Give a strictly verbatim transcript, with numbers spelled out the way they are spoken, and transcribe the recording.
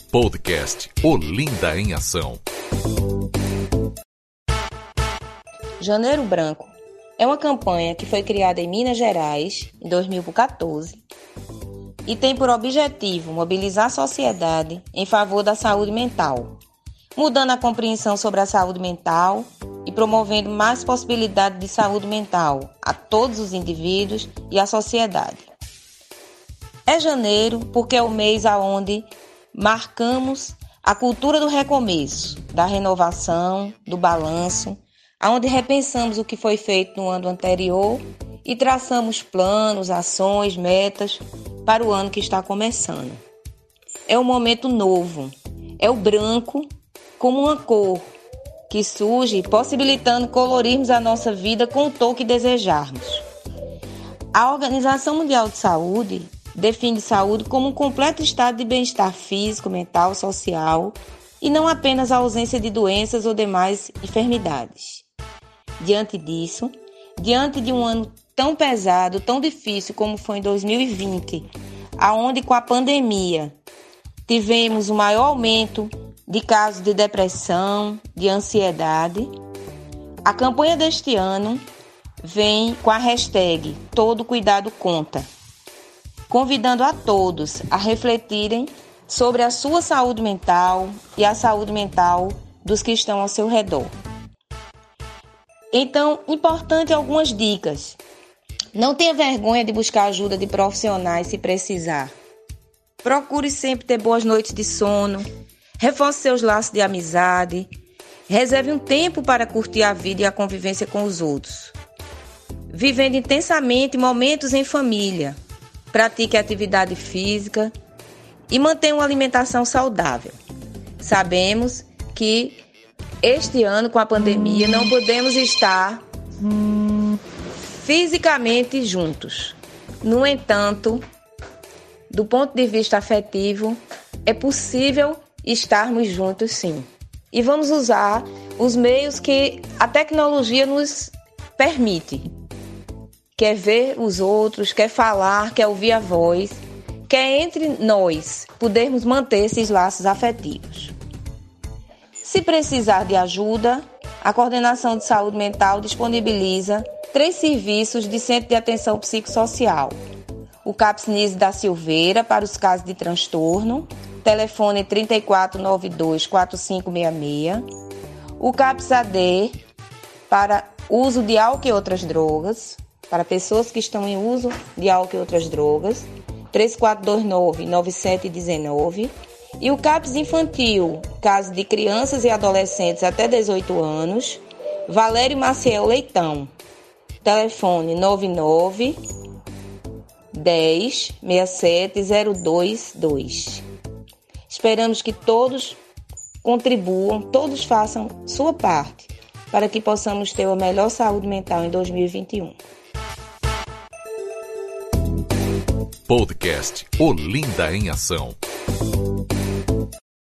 Podcast Olinda em Ação. Janeiro Branco é uma campanha que foi criada em Minas Gerais em dois mil e quatorze e tem por objetivo mobilizar a sociedade em favor da saúde mental, mudando a compreensão sobre a saúde mental e promovendo mais possibilidade de saúde mental a todos os indivíduos e à sociedade. É janeiro porque é o mês onde marcamos a cultura do recomeço, da renovação, do balanço, onde repensamos o que foi feito no ano anterior e traçamos planos, ações, metas para o ano que está começando. É um momento novo, é o branco como uma cor que surge possibilitando colorirmos a nossa vida com o tom que desejarmos. A Organização Mundial de Saúde define saúde como um completo estado de bem-estar físico, mental, social e não apenas a ausência de doenças ou demais enfermidades. Diante disso, diante de um ano tão pesado, tão difícil como foi em dois mil e vinte, aonde com a pandemia tivemos o maior aumento de casos de depressão, de ansiedade, a campanha deste ano vem com a hashtag Todo Cuidado Conta, convidando a todos a refletirem sobre a sua saúde mental e a saúde mental dos que estão ao seu redor. Então, importante algumas dicas. Não tenha vergonha de buscar ajuda de profissionais se precisar. Procure sempre ter boas noites de sono, reforce seus laços de amizade, reserve um tempo para curtir a vida e a convivência com os outros. Vivendo intensamente momentos em família, pratique atividade física e mantenha uma alimentação saudável. Sabemos que este ano, com a pandemia, não podemos estar fisicamente juntos. No entanto, do ponto de vista afetivo, é possível estarmos juntos sim. E vamos usar os meios que a tecnologia nos permite. Quer ver os outros, quer falar, quer ouvir a voz, quer entre nós podermos manter esses laços afetivos. Se precisar de ajuda, a Coordenação de Saúde Mental disponibiliza três serviços de Centro de Atenção Psicossocial. O CAPS Nise da Silveira para os casos de transtorno, telefone trinta e quatro, noventa e dois, quarenta e cinco sessenta e seis. O CAPS A D para uso de álcool e outras drogas, para pessoas que estão em uso de álcool e outras drogas, três quatro dois nove, nove sete um nove. E o CAPS Infantil, caso de crianças e adolescentes até dezoito anos, Valério Maciel Leitão, telefone nove nove, dez, sessenta e sete, zero dois dois. Esperamos que todos contribuam, todos façam sua parte, para que possamos ter a melhor saúde mental em dois mil e vinte e um. Podcast Olinda em Ação.